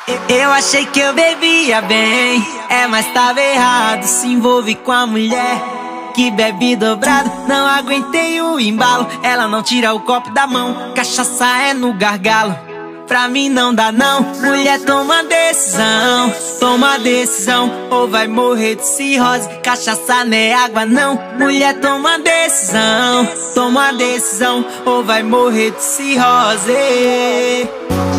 Eu achei que eu bebia bem, mas tava errado. Se envolve com a mulher que bebe dobrado. Não aguentei o embalo, ela não tira o copo da mão. Cachaça é no gargalo, pra mim não dá não. Mulher, toma decisão, toma decisão, ou vai morrer de cirrose. Cachaça não é água não. Mulher, toma decisão, toma decisão, ou vai morrer de cirrose.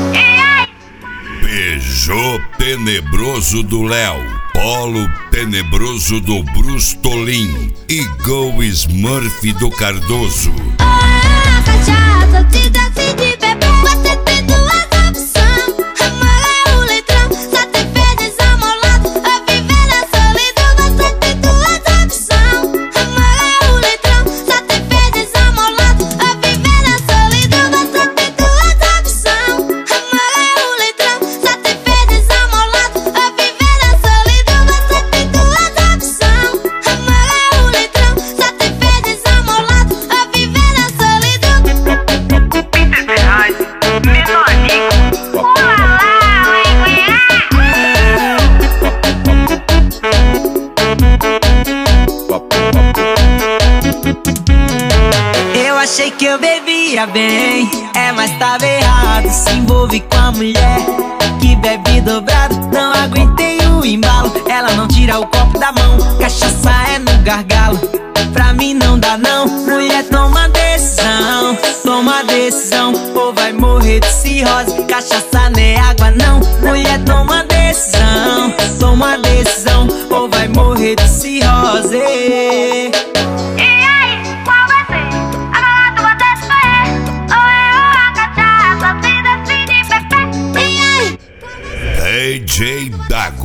Beijou tenebroso do Léo, Polo tenebroso do Brustolin e Go Smurf do Cardoso. Cachaça, te decide beber. Você tem duas opções: amar o litrão, só te fez desamolado, ou viver na solidão. Você tem duas opções: amar o litrão, só te fez desamolado, ou viver na solidão. Você tem duas opções: amar o litrão, só te fez desamolado, ou viver na solidão. Você tem duas opções: amar o litrão, só te fez desamolado, ou viver na solidão. Eu achei que eu bebia bem, mas tava errado. Se envolve com a mulher que bebe dobrado. Não aguentei o embalo, ela não tira o copo da mão. Cachaça é no gargalo, pra mim não dá não. Mulher, toma decisão, ou vai morrer de cirrose. Cachaça não é água não. Mulher, toma decisão, ou vai morrer de cirrose. DJ Dago.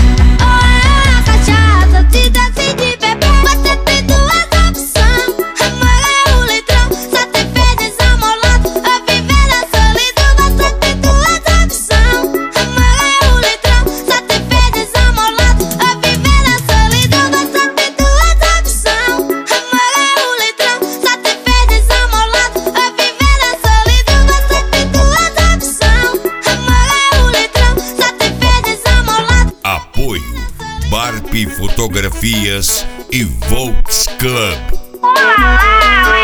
Cachaça, te decide beber. Você tem duas opções: amar o litrão, só te fez desamolado, ou viver na solidão. Você tem duas opções: amar o litrão, só te fez desamolado, ou viver na solidão. Você tem duas opções: amar o litrão, só te fez desamolado, ou viver na solidão. Você tem duas opções: amar o litrão, só te fez desamolado. Apoio Barbie Fotografias e Volks Club. Olá,